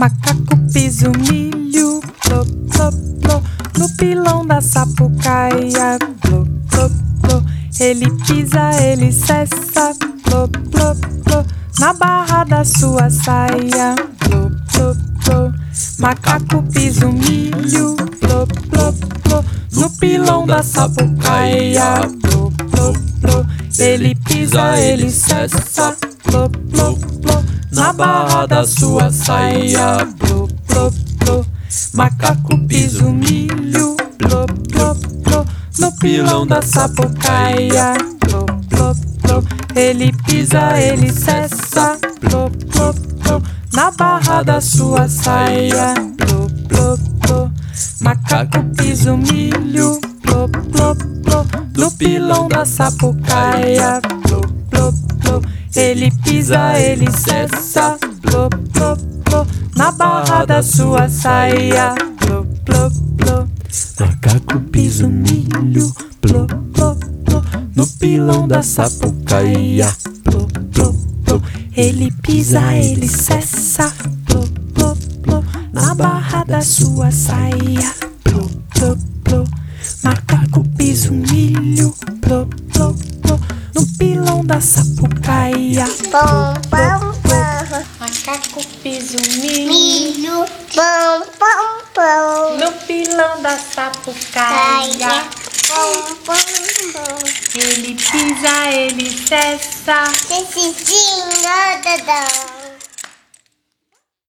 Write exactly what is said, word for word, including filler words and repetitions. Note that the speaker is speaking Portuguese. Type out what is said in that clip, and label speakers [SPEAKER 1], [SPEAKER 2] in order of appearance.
[SPEAKER 1] Macaco pisa o milho, plô, plô, plô, no pilão da sapucaia, plô, plô, plô. Ele pisa, ele cessa, plô, plô, plô, na barra da sua saia, plô, plô, plô. Macaco pisa o milho, plô, plô, plô, no pilão da sapucaia, plô, plô, plô. Ele pisa, ele cessa, plô, plô, plô, na barra da sua saia, plô, plô, plô. Macaco pisa o milho, plô, plô, plô, no pilão da sapucaia, plô, plô, plô. Ele pisa, ele cessa, plô, plô, plô, na barra da sua saia, plô, plô, plô. Macaco pisa o milho, plô, plô, plô, no pilão da sapucaia, plô, plô, plô. Ele pisa, ele cessa, plô, plô, plô, na barra da sua saia, plô, plô, plô. Macaco pisa o milho, plô, plô, plô, no pilão da sapucaia, plô, plô, plô. Ele pisa, ele cessa, plô, plô, plô, na barra da sua saia, plô, plô, plô. Macaco pisa o milho, plô, plô, plô, no pilão da sapucaia,
[SPEAKER 2] Pão, pão, pão.
[SPEAKER 1] macaco pisa o milho,
[SPEAKER 2] Milho, pão, pão, pão.
[SPEAKER 1] no pilão da sapucaia.
[SPEAKER 2] Caia, pão, pão, pão.
[SPEAKER 1] Ele pisa, ele cessa,
[SPEAKER 2] Cessidinho, dadão.